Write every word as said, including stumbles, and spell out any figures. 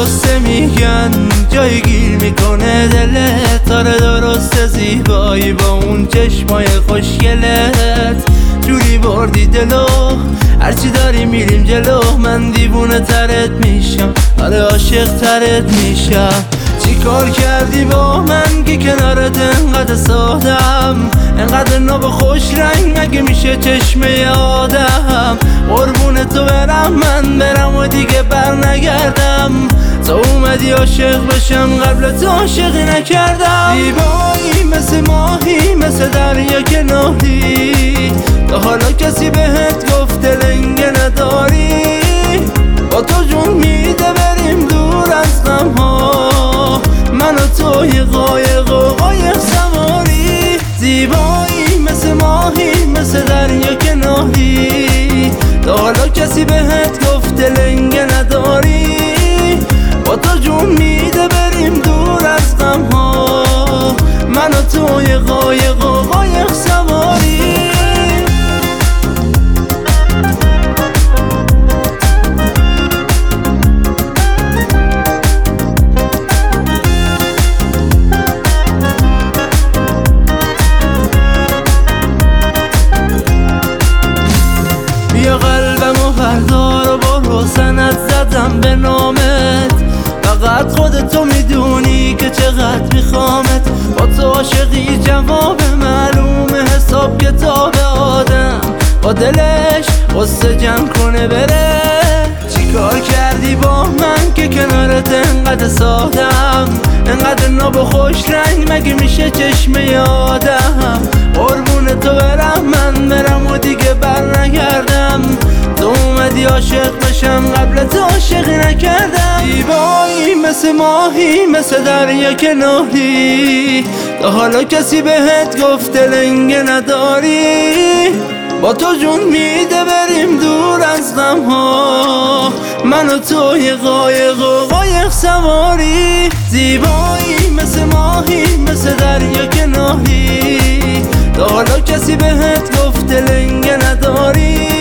درسته میگن جای گیر میکنه دلت، آره درسته زیبایی با اون چشمای خوشگلت جوری بردی دلو، هرچی داری میریم جلو، من دیوونه ترت میشم، آره عاشق ترت میشم. چی کار کردی با من که کنارت انقدر سادم، انقدر ناب خوش رنگ مگه میشه چشمه آدم؟ قربون تو برم من برم و دیگه بر نگردم، تو اومدی عاشق بشم قبل تو عاشقی نکردم. زیبایی مثل ماهی مثل دریا کناری، تا حالا کسی بهت گفته لنگه نداری؟ با تو جون میده بریم دور از غم ها، من و توی قایق و قایق سواری. زیبایی مثل ماهی مثل دریا کناری، تا حالا کسی بهت گفته لنگه نداری؟ با تو جون میده بریم دور از غم ها، من و توی قایق و قایق سواری. بیا قلبمو بردار و برو سند زدم به نامت، فقط خودتو میدونی که چقدر میخوامت. با تو عاشقی جواب معلومه، حساب کتاب آدم با دلش قصه جمع کنه بره. چی کار کردی با من که کنارت انقدر سادم، انقدر ناب و خوش رنگ مگه میشه چشمه آدم؟ قربون تو برم من برم و دیگه بر نگردم، تو اومدی عاشق بشم قبل تو عاشقی نکردم. زیبایی مثل ماهی مثل دریا کناری، تا حالا کسی بهت گفته لنگه نداری؟ با تو جون میده بریم دور از غم ها، من و توی قایق و قایق سواری. زیبایی مثل ماهی مثل دریا کناری، تا حالا کسی بهت گفته لنگه نداری؟